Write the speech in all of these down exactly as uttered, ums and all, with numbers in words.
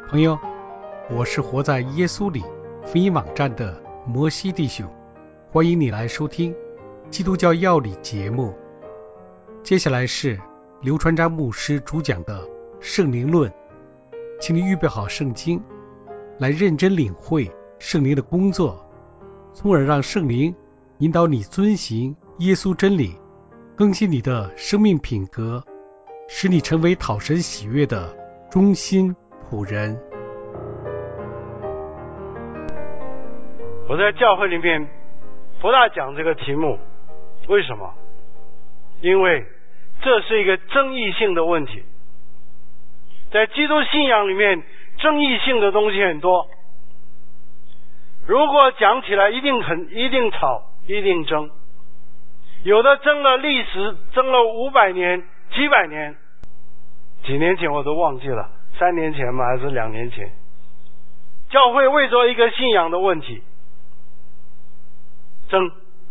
朋友，我是活在耶稣里福音网站的摩西弟兄，欢迎你来收听基督教要理节目。接下来是刘传章牧师主讲的圣灵论，请你预备好圣经，来认真领会圣灵的工作，从而让圣灵引导你遵行耶稣真理，更新你的生命品格，使你成为讨神喜悦的忠心仆人。 我在教会里面不大讲这个题目，为什么？因为这是一个争议性的问题。在基督信仰里面，争议性的东西很多。如果讲起来，一定很一定吵，一定争。有的争了历史，争了五百年、几百年，几年前我都忘记了，三年前吗？还是两年前？教会为着一个信仰的问题争，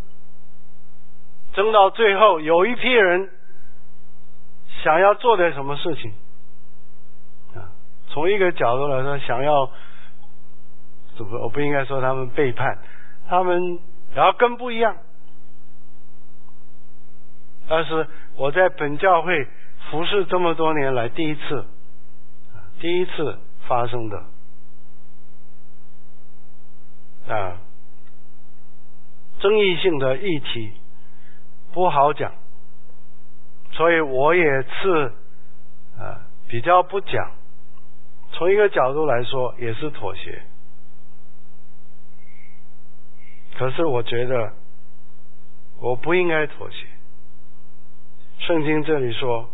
争到最后，有一批人想要做点什么事情啊，从一个角度来说，想要，我不应该说他们背叛，他们然后跟不一样。但是我在本教会服侍这么多年来，第一次，第一次发生的啊，争议性的议题不好讲，所以我也是啊比较不讲。从一个角度来说，也是妥协。可是我觉得我不应该妥协。圣经这里说，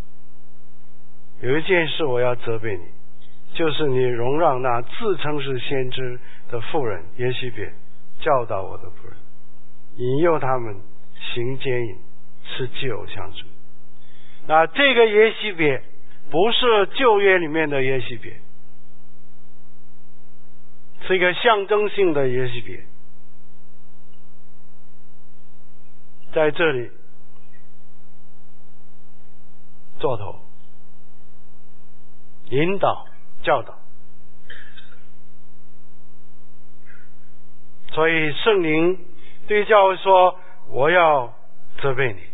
有一件事我要责备你，就是你容让那自称是先知的妇人耶西别教导我的仆人，引诱他们行奸淫，吃祭偶像主。那这个耶西别不是旧约里面的耶西别，是一个象征性的耶西别。在这里做头，引导教导。所以圣灵对教会说，我要责备你。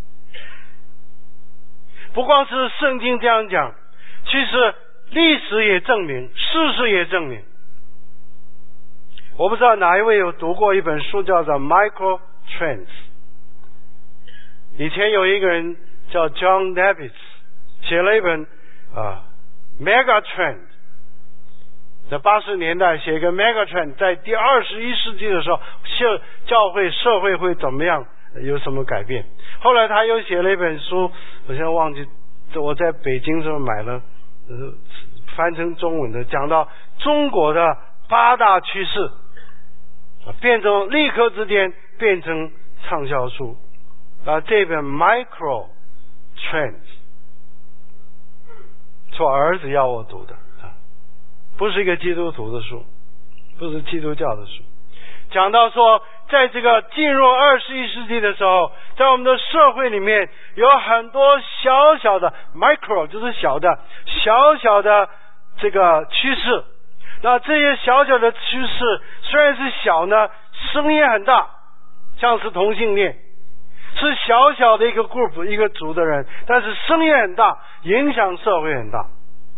不光是圣经这样讲，其实历史也证明，事实也证明。我不知道哪一位有读过一本书叫做 Micro Trends， 以前有一个人叫 John Davis 写了一本啊 Mega Trend， 在八十年代写一个 Mega Trend， 在第二十一世纪的时候，社教会社会会怎么样，有什么改变。后来他又写了一本书，我现在忘记，我在北京时候买了，呃，翻成中文的，讲到中国的八大趋势，变成立刻之间变成畅销书。啊，这本 Micro Trends 是我儿子要我读的啊，不是一个基督徒的书，不是基督教的书。讲到说，在这个进入二十一世纪的时候，在我们的社会里面有很多小小的 micro， 就是小的小小的这个趋势。那这些小小的趋势虽然是小呢，声音很大，像是同性恋，是小小的一个 group 一个组的人，但是声音很大，影响社会很大。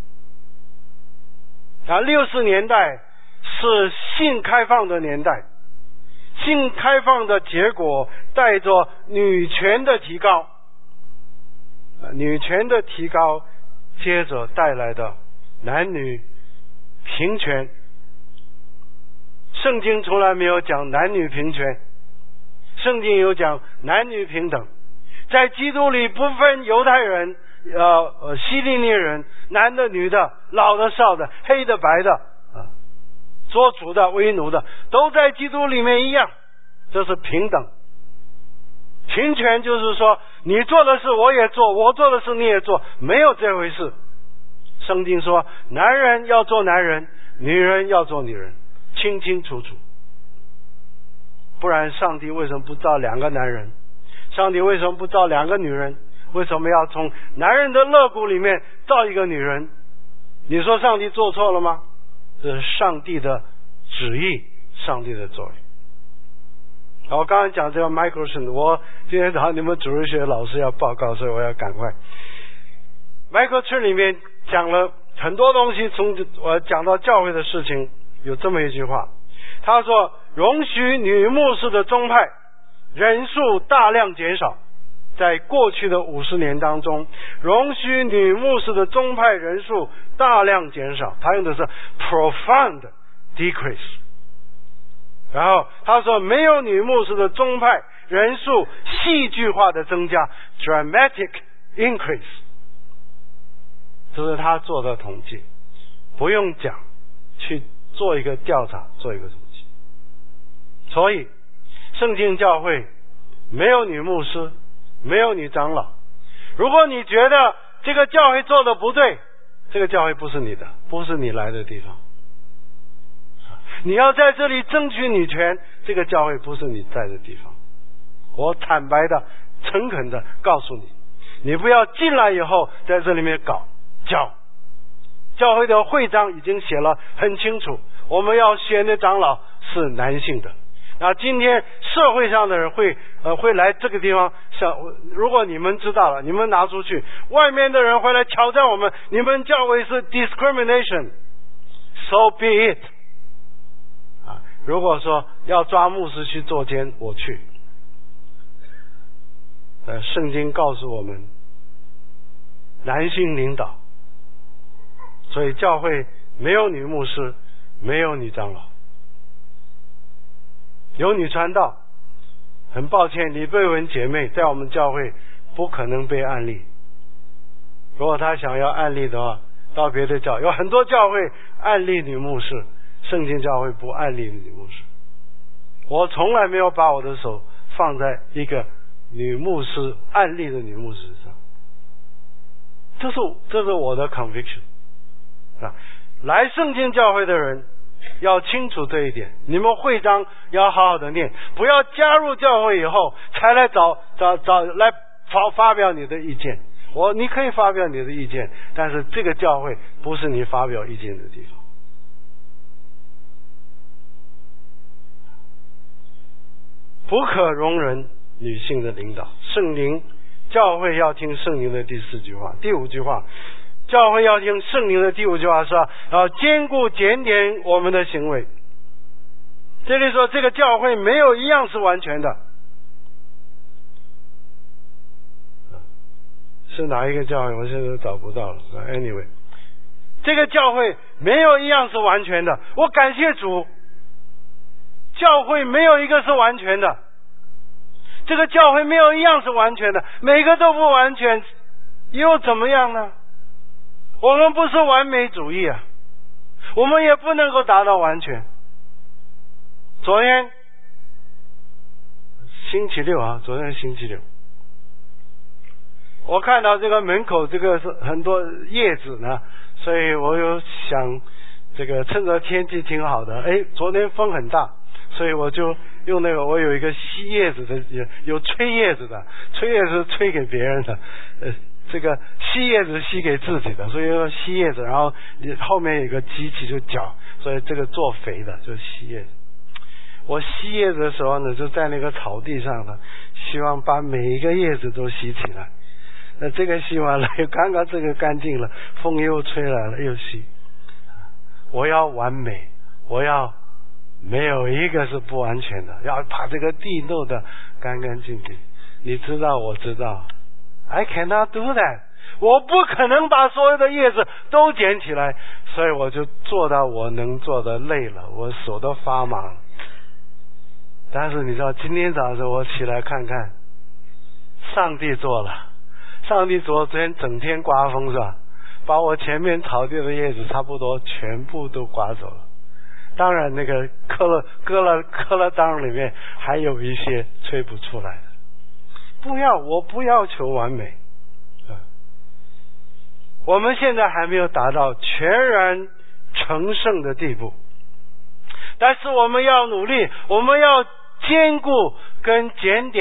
啊，六十年代是性开放的年代，性开放的结果带着女权的提高，啊，女权的提高接着带来的男女平权。圣经从来没有讲男女平权，圣经有讲男女平等。在基督里不分犹太人、呃呃希利尼人，男的女的，老的少的，黑的白的，啊，做主的为奴的，都在基督里面一样，这是平等。平权就是说，你做的事我也做，我做的事你也做，没有这回事。圣经说，男人要做男人，女人要做女人，清清楚楚。不然上帝为什么不造两个男人？上帝为什么不造两个女人？为什么要从男人的肋骨里面造一个女人？ 你说上帝做错了吗？这是上帝的旨意，上帝的作为。我刚才讲这个 microchurch， 我今天早上你们主日学老师要报告，所以我要赶快。microchurch 里面讲了很多东西，从我讲到教会的事情，有这么一句话，他说容许女牧师的宗派人数大量减少。在过去的五十年当中，容许女牧师的宗派人数大量减少，他用的是 profound decrease。然后他说没有女牧师的宗派人数戏剧化的增加 dramatic increase。 这是他做的统计，不用讲，去做一个调查，做一个统计。所以圣经教会没有女牧师，没有女长老。如果你觉得这个教会做的不对，这个教会不是你的，不是你来的地方。你要在这里争取女权，这个教会不是你在的地方。我坦白的诚恳的告诉你，你不要进来以后在这里面搞教。教会的会章已经写了很清楚，我们要选的长老是男性的。那今天社会上的人会呃会来这个地方，像如果你们知道了，你们拿出去，外面的人会来挑战我们，你们教会是 discrimination， so be it。 啊，如果说要抓牧师去坐监，我去。呃，圣经告诉我们，男性领导，所以教会没有女牧师，没有女长老。有女传道，很抱歉，李贝文姐妹在我们教会不可能被按立。如果她想要按立的话，到别的教，有很多教会按立女牧师，圣经教会不按立女牧师。我从来没有把我的手放在一个女牧师按立的女牧师上，这是这是我的 conviction 啊！来圣经教会的人要清楚这一点，你们会章要好好的念，不要加入教会以后才来找找找来发发表你的意见。我你可以发表你的意见，但是这个教会不是你发表意见的地方。不可容忍女性的领导。圣灵教会要听圣灵的第四句话。第五句话，教会要听圣灵的第五句话是要兼顾检点我们的行为。这里说这个教会没有一样是完全的。是哪一个教会我现在都找不到了。 Anyway， 这个教会没有一样是完全的。我感谢主，教会没有一个是完全的。这个教会没有一样是完全的，每个都不完全，又怎么样呢？我们不是完美主义啊，我们也不能够达到完全。昨天星期六啊，昨天星期六，我看到这个门口这个是很多叶子呢，所以我有想这个趁着天气挺好的，哎，昨天风很大，所以我就用那个，我有一个吸叶子的，有有吹叶子的，吹叶子吹给别人的，呃，这个吸叶子吸给自己的，所以要吸叶子，然后你后面有个机器就搅，所以这个做肥的就是吸叶子。我吸叶子的时候呢，就在那个草地上呢，希望把每一个叶子都吸起来。那这个吸完了，刚刚这个干净了，风又吹来了，又吸。我要完美，我要没有一个是不完全的，要把这个地弄得干干净净。你知道，我知道 I cannot do that， 我不可能把所有的叶子都捡起来，所以我就做到我能做的累了，我手都发麻了。但是你知道，今天早上我起来看看，上帝做了，上帝昨天整天刮风是吧，把我前面草地的叶子差不多全部都刮走了。当然那个割了割了割了裆里面还有一些吹不出来的。不要，我不要求完美，我们现在还没有达到全然成圣的地步，但是我们要努力，我们要兼顾跟检点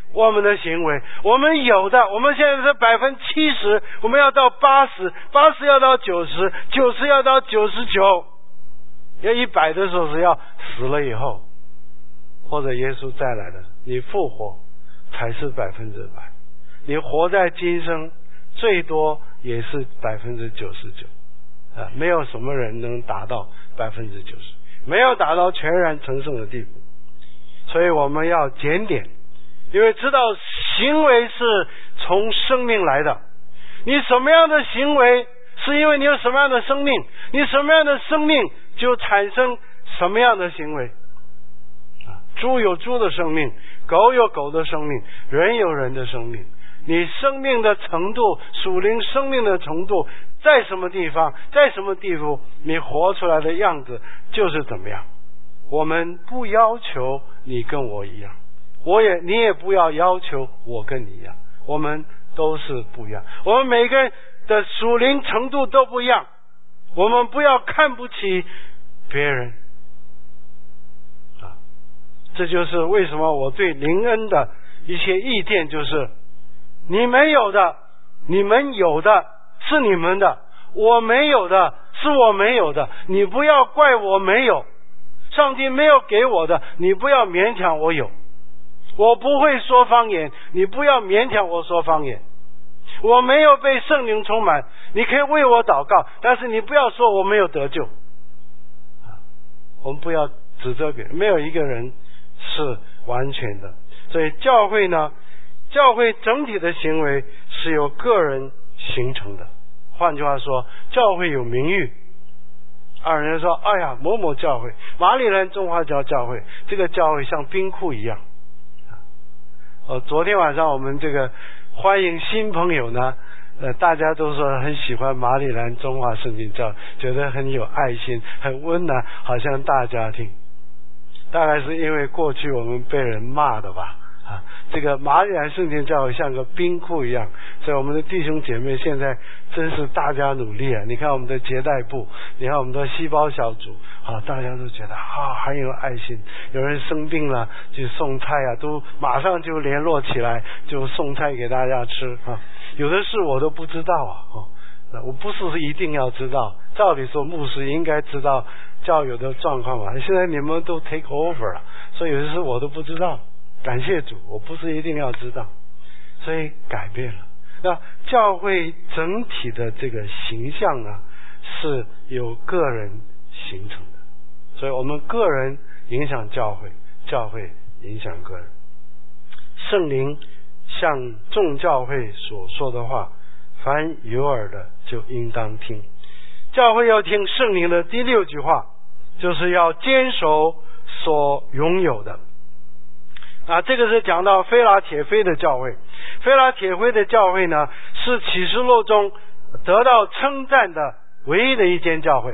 我们的行为，我们有的，我们现在是百分之七十，我们要到八十，八十要到九十，九十要到九十九，要一百的时候是要死了以后，或者耶稣再来的，你复活才是百分之百。你活在今生，最多也是百分之九十九，啊，没有什么人能达到百分之九十，没有达到全然成圣的地步。所以我们要检点，因为知道行为是从生命来的。你什么样的行为，是因为你有什么样的生命，你什么样的生命就产生什么样的行为。啊，猪有猪的生命，狗有狗的生命，人有人的生命。你生命的程度，属灵生命的程度在什么地方，在什么地步，你活出来的样子就是怎么样。我们不要求你跟我一样，我也你也不要要求我跟你一样，我们都是不一样，我们每个人的属灵程度都不一样，我们不要看不起别人啊！这就是为什么我对灵恩的一些意见，就是你没有的，你们有的是你们的，我没有的是我没有的，你不要怪我没有，上帝没有给我的，你不要勉强我有。我不会说方言，你不要勉强我说方言。我没有被圣灵充满，你可以为我祷告，但是你不要说我没有得救。我们不要指责别人，没有一个人是完全的。所以教会呢，教会整体的行为是由个人形成的。换句话说，教会有名誉。啊，人家说，哎呀，某某教会，马里兰中华教教会，这个教会像冰库一样。呃，昨天晚上我们这个欢迎新朋友呢，呃，大家都说很喜欢马里兰中华圣经教，觉得很有爱心，很温暖，好像大家庭。大概是因为过去我们被人骂的吧。啊，这个马里兰圣经教会像个冰库一样，所以我们的弟兄姐妹现在真是大家努力啊！你看我们的接待部，你看我们的细胞小组，啊，大家都觉得啊很有爱心。有人生病了就送菜啊，都马上就联络起来，就送菜给大家吃啊。有的事我都不知道啊，哦，我不是一定要知道，照理说牧师应该知道教友的状况嘛。现在你们都 take over 了，所以有的事我都不知道。感谢主，我不是一定要知道，所以改变了。那教会整体的这个形象呢，是由个人形成的，所以我们个人影响教会，教会影响个人。圣灵向众教会所说的话，凡有耳的就应当听。教会要听圣灵的第六句话，就是要坚守所拥有的。啊，这个是讲到菲拉铁菲的教会。菲拉铁菲的教会呢，是启示录中得到称赞的唯一的一间教会。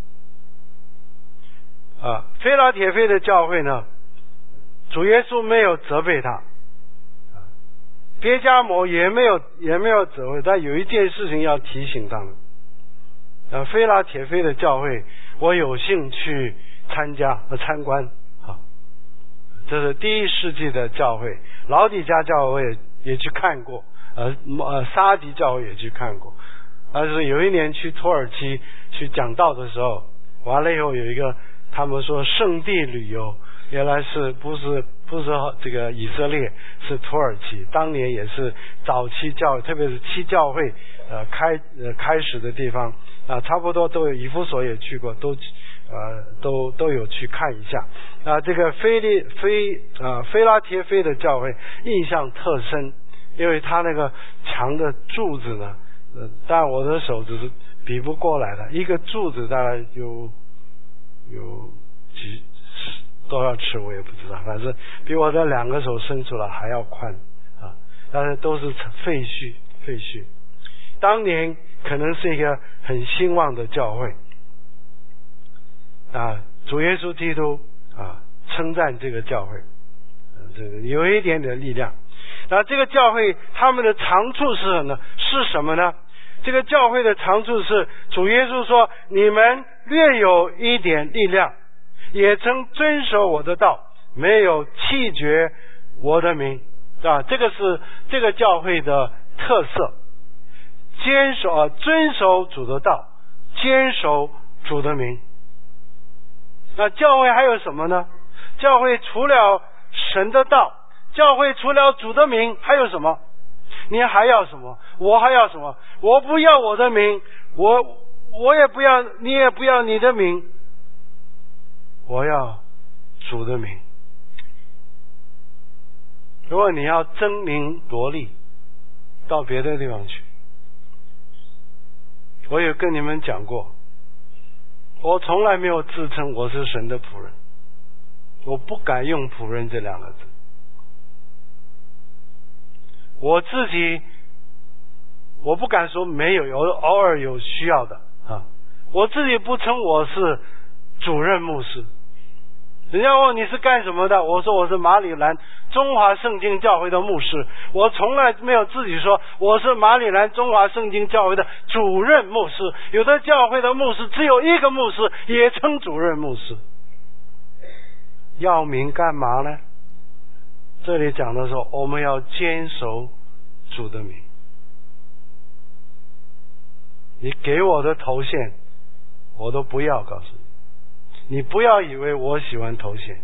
啊，菲拉铁菲的教会呢，主耶稣没有责备他，别迦摩也没有也没有责备，但有一件事情要提醒他们。啊，菲拉铁菲的教会，我有幸去参加和参观。这是第一世纪的教会，老底嘉教会也也去看过，呃呃，沙迪教会也去看过。但是有一年去土耳其去讲道的时候，完了以后有一个他们说圣地旅游，原来是不是不是这个以色列，是土耳其。当年也是早期教会，特别是七教会呃开呃开始的地方啊，差不多都有。以弗所也去过，都。呃，都都有去看一下啊。这个菲利菲啊菲拉铁菲的教会印象特深，因为他那个墙的柱子呢，呃，当然我的手指是比不过来的，一个柱子大概有有几多少尺我也不知道，反正比我的两个手伸出来还要宽啊。但是都是废墟废墟，当年可能是一个很兴旺的教会。啊，主耶稣基督啊，称赞这个教会，呃、这个有一点点力量。那这个教会他们的长处是什么呢？是什么呢？这个教会的长处是，主耶稣说：“你们略有一点力量，也曾遵守我的道，没有弃绝我的名， 啊，这个是这个教会的特色，坚守啊，遵守主的道，坚守主的名。那教会还有什么呢？教会除了神的道，教会除了主的名，还有什么？你还要什么？我还要什么？我不要我的名，我我也不要，你也不要你的名，我要主的名。如果你要争名夺利，到别的地方去。我有跟你们讲过，我从来没有自称我是神的仆人，我不敢用仆人这两个字。我自己我不敢说没有，有偶尔有需要的啊。我自己不称我是主任牧师。人家问你是干什么的，我说我是马里兰中华圣经教会的牧师。我从来没有自己说我是马里兰中华圣经教会的主任牧师。有的教会的牧师只有一个牧师，也称主任牧师。要名干嘛呢？这里讲的说我们要坚守主的名。你给我的头衔我都不要，告诉你，你不要以为我喜欢头衔，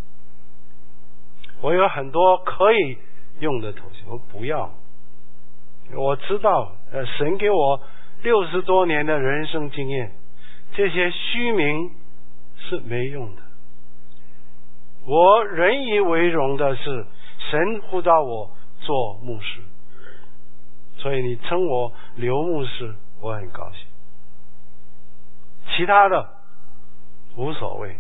我有很多可以用的头衔，我不要。我知道呃，神给我六十多年的人生经验，这些虚名是没用的。我引以为荣的是神呼召我做牧师，所以你称我刘牧师，我很高兴。其他的无所谓。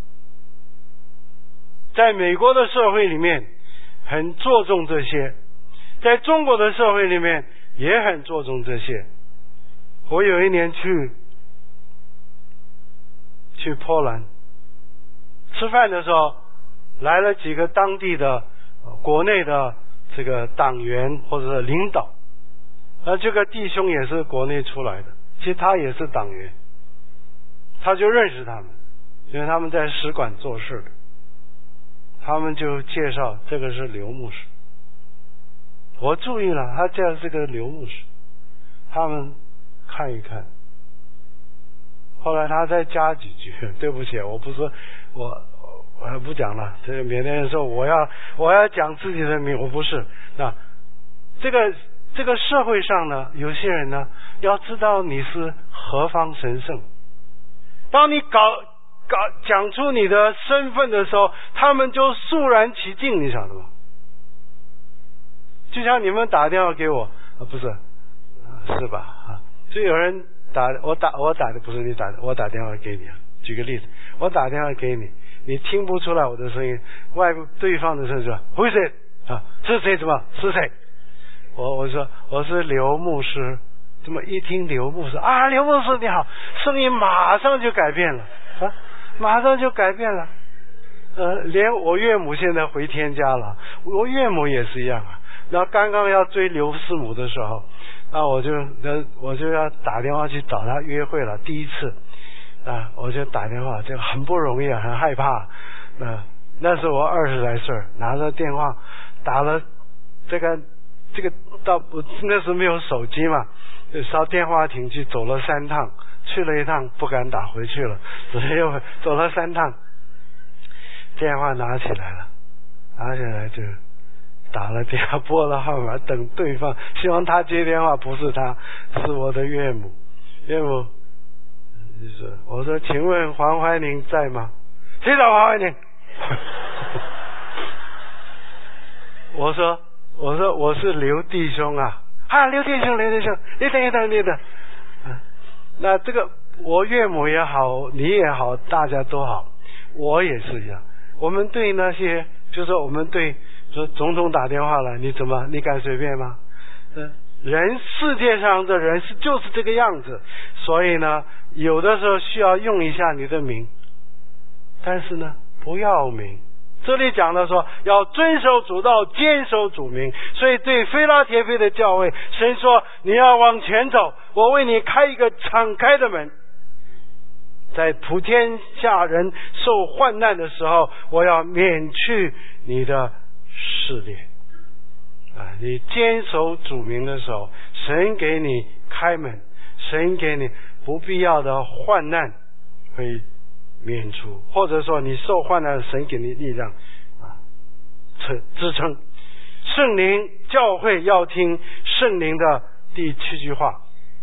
在美国的社会里面很注重这些，在中国的社会里面也很注重这些。我有一年去去波兰吃饭的时候，来了几个当地的国内的这个党员或者是领导，而这个弟兄也是国内出来的，其实他也是党员，他就认识他们，因为他们在使馆做事的，他们就介绍这个是刘牧师。我注意了，他介绍这个刘牧师，他们看一看，后来他再加几句，对不起，我不说，我我不讲了，这个缅甸人说我要我要讲自己的名，我不是。那这个这个社会上呢，有些人呢要知道你是何方神圣。当你搞搞讲出你的身份的时候，他们就肃然起敬，你晓得吗？就像你们打电话给我，啊、不是是吧？啊，就有人打我打我打的不是你打的，我打电话给你啊。举个例子，我打电话给你，你听不出来我的声音，外部对方的声音说 Who is it？ 啊，是谁？什么？是谁？我我说我是刘牧师。这么一听刘牧师啊，刘牧师你好，声音马上就改变了啊，马上就改变了。呃，连我岳母现在回天家了，我岳母也是一样啊。然后刚刚要追刘师母的时候，那我就我就要打电话去找她约会了，第一次啊，我就打电话，这个很不容易啊，很害怕。那那时候我二十来岁，拿着电话打了这个这个到那时没有手机嘛。就上电话亭去走了三趟，去了一趟不敢打回去了，所以又走了三趟，电话拿起来了，拿起来就打了电话，拨了号码，等对方，希望他接电话，不是他，是我的岳母。岳母就是我说，请问黄怀宁在吗？谁找黄怀宁？我说我说我是刘弟兄啊。啊，刘弟兄，刘弟兄，你等一等，你等。啊，那这个我岳母也好，你也好，大家都好，我也是一样。我们对那些，就是说我们对说总统打电话了，你怎么，你敢随便吗？嗯，人世界上的人是就是这个样子，所以呢，有的时候需要用一下你的名，但是呢，不要名。这里讲的说要遵守主道，坚守主名，所以对非拉铁非的教会，神说你要往前走，我为你开一个敞开的门，在普天下人受患难的时候，我要免去你的试炼。 啊，你坚守主名的时候，神给你开门，神给你不必要的患难会免除，或者说你受患难，神给你力量啊，支支撑。圣灵教会要听圣灵的第七句话。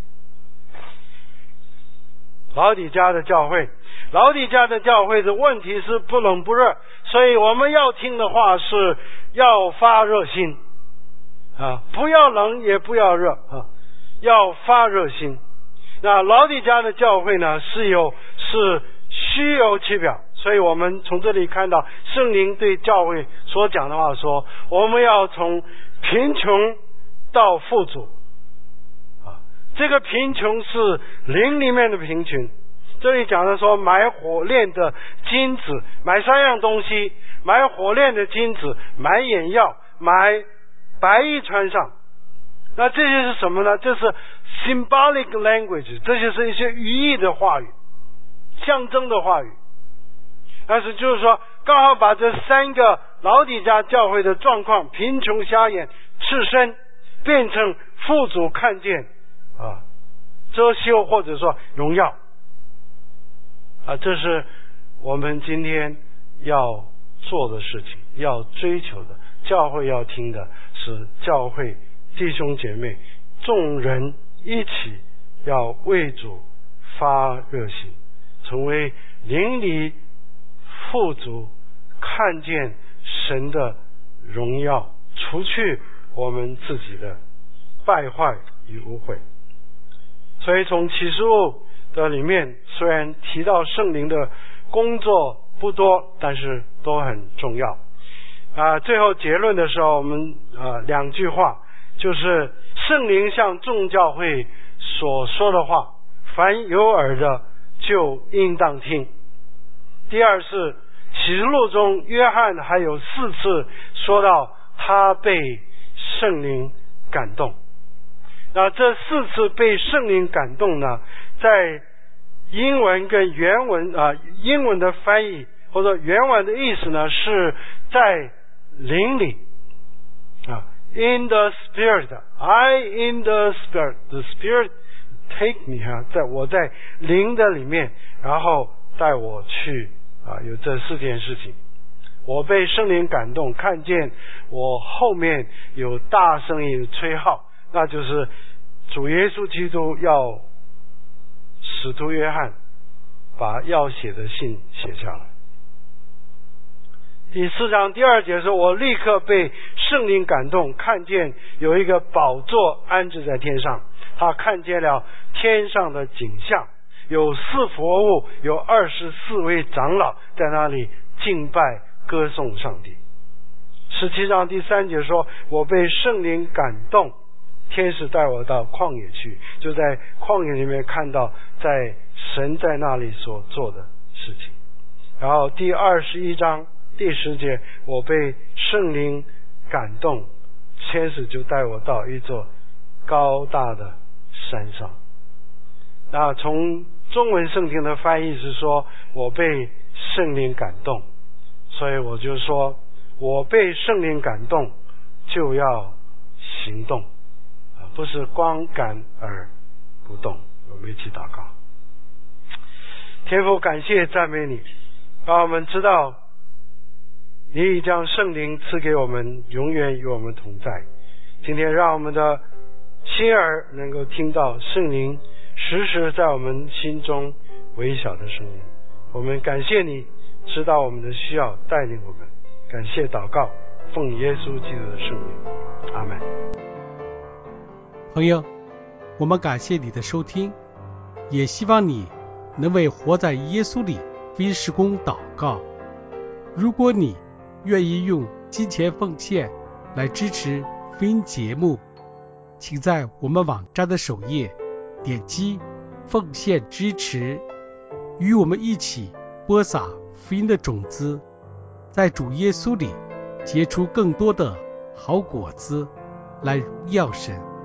老底嘉的教会，老底嘉的教会的问题是不冷不热，所以我们要听的话是要发热心啊，不要冷也不要热啊，要发热心。那老底嘉的教会呢，是有是虚有其表，所以我们从这里看到圣灵对教会所讲的话说，我们要从贫穷到富足啊，这个贫穷是灵里面的贫穷。这里讲的说买火炼的金子，买三样东西，买火炼的金子，买眼药，买白衣穿上。那这些是什么呢？这是 symbolic language， 这些是一些寓意的话语，象征的话语。但是就是说刚好把这三个老底嘉教会的状况，贫穷、瞎眼、赤身，变成富足、看见啊遮羞，或者说荣耀啊，这是我们今天要做的事情，要追求的。教会要听的是教会弟兄姐妹众人一起要为主发热心，成为灵里富足，看见神的荣耀，除去我们自己的败坏与污秽。所以从启示录的里面，虽然提到圣灵的工作不多，但是都很重要啊。最后结论的时候，我们啊两句话，就是圣灵向众教会所说的话，凡有耳的就应当听。第二是启示录中约翰还有四次说到他被圣灵感动。那这四次被圣灵感动呢，在英文跟原文啊，英文的翻译或者原文的意思呢，是在灵里啊 ，in the spirit， I in the spirit， the spirit take me 哈，在我在灵的里面，然后带我去啊，有这四件事情。我被圣灵感动，看见我后面有大声音吹号，那就是主耶稣基督要使徒约翰把要写的信写下来。第四章第二节说，我立刻被圣灵感动，看见有一个宝座安置在天上，他看见了天上的景象，有四佛物，有二十四位长老在那里敬拜歌颂上帝。十七章第三节说，我被圣灵感动，天使带我到旷野去，就在旷野里面看到在神在那里所做的事情。然后第二十一章第十节，我被圣灵感动，天使就带我到一座高大的山上。那从中文圣经的翻译是说，我被圣灵感动，所以我就说，我被圣灵感动就要行动，不是光感而不动。我们一起祷告。天父，感谢赞美你，让我们知道你已将圣灵赐给我们，永远与我们同在。今天让我们的心儿能够听到圣灵时时在我们心中微小的声音。我们感谢你知道我们的需要，带领我们。感谢祷告，奉耶稣基督的圣名，阿们。 朋友，我们感谢你的收听，也希望你能为活在耶稣里福音事工祷告。如果你愿意用金钱奉献来支持福音节目，请在我们网站的首页点击奉献支持，与我们一起播撒福音的种子，在主耶稣里结出更多的好果子，来荣耀神。